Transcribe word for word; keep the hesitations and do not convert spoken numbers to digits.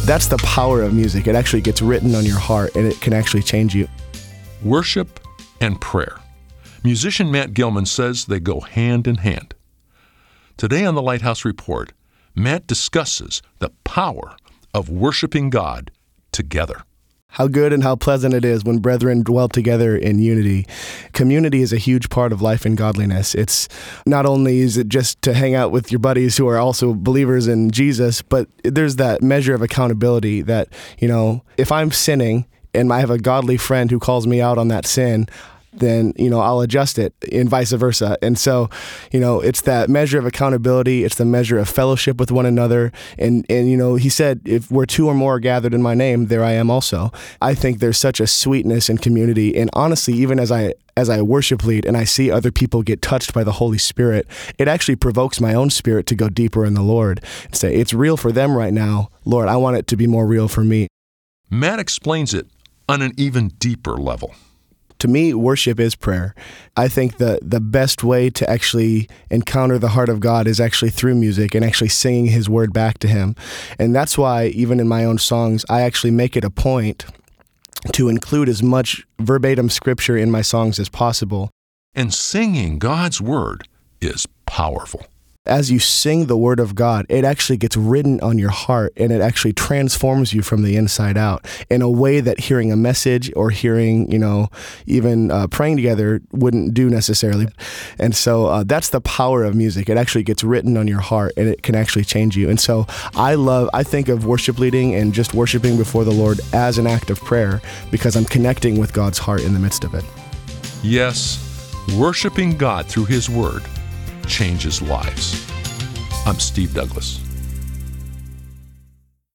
That's the power of music. It actually gets written on your heart, and it can actually change you. Worship and prayer. Musician Matt Gilman says they go hand in hand. Today on the Lighthouse Report, Matt discusses the power of worshiping God together. How good and how pleasant it is when brethren dwell together in unity. Community is a huge part of life and godliness. It's not only is it just to hang out with your buddies who are also believers in Jesus, but there's that measure of accountability that, you know, if I'm sinning and I have a godly friend who calls me out on that sin, then, you know, I'll adjust it, and vice versa. And so, you know, it's that measure of accountability. It's the measure of fellowship with one another. And, and you know, he said, if we're two or more are gathered in my name, there I am also. I think there's such a sweetness in community. And honestly, even as I as I worship lead and I see other people get touched by the Holy Spirit, it actually provokes my own spirit to go deeper in the Lord and say, it's real for them right now. Lord, I want it to be more real for me. Matt explains it on an even deeper level. To me, worship is prayer. I think the the best way to actually encounter the heart of God is actually through music and actually singing His word back to Him. And that's why, even in my own songs, I actually make it a point to include as much verbatim scripture in my songs as possible. And singing God's word is powerful. As you sing the word of God, it actually gets written on your heart, and it actually transforms you from the inside out in a way that hearing a message or hearing, you know, even uh, praying together wouldn't do necessarily. And so uh, that's the power of music. It actually gets written on your heart, and it can actually change you. And so I love, I think of worship leading and just worshiping before the Lord as an act of prayer, because I'm connecting with God's heart in the midst of it. Yes, worshiping God through His word changes lives. I'm Steve Douglas.